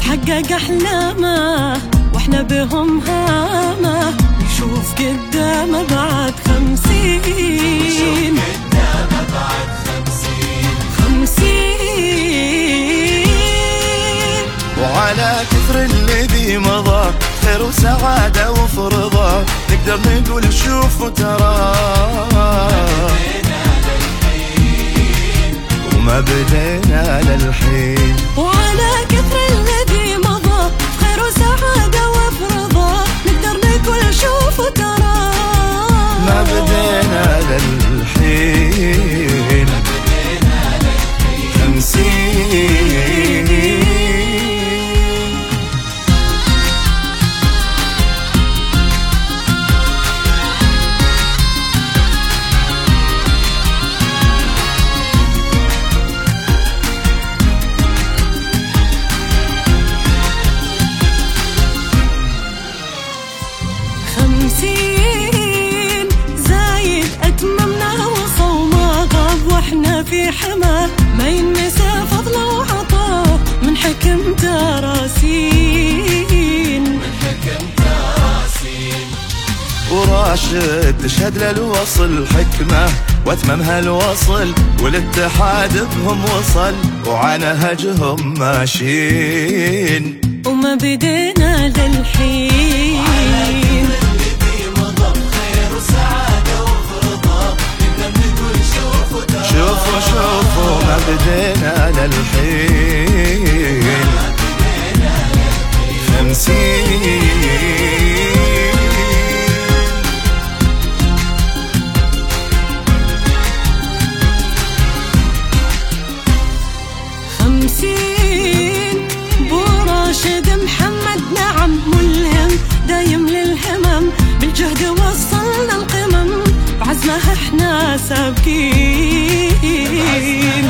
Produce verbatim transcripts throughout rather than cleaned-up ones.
حقق أحلامه واحنا بهم هامه، يشوف قدامه بعد خمسين خمسين. وعلى كثر الذي مضى خير وسعادة وفرضا، نقدر نقول شوف وترى وما بدينا للحين. وعلى كثر الذي مضى خير وسعادة وفرضا، نقدر نقول شوف وترى ما بدينا للحين. خمسين خمسين زايد أتممنا وصوما غاب واحنا في حماه، ما ينسى فضله وعطاه من حكم تراسين. وراشد تشهد للوصل حكمة واتممها الوصل، والاتحاد بهم وصل وعلى نهجهم ماشيين وما بدينا للحين. شوفوا شوفوا ما بدينا للحين. خمسين خمسين بو راشد محمد نعم ملهم، دايم للهمم بالجهد وصلنا القمم، بعزمه احنا سابقين.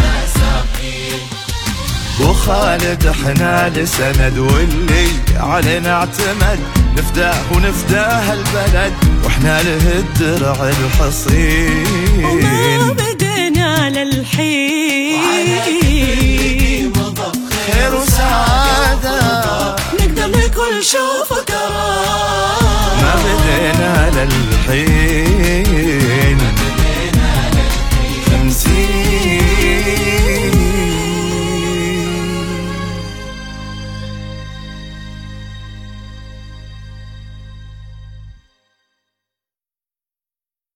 وخالد احنا لسند واللي علينا اعتمد، نفداه ونفداه البلد واحنا له الدرع الحصين. وما بدينا للحين. خير وسعادة نقدر نقول شوف وترى ما بدينا للحين.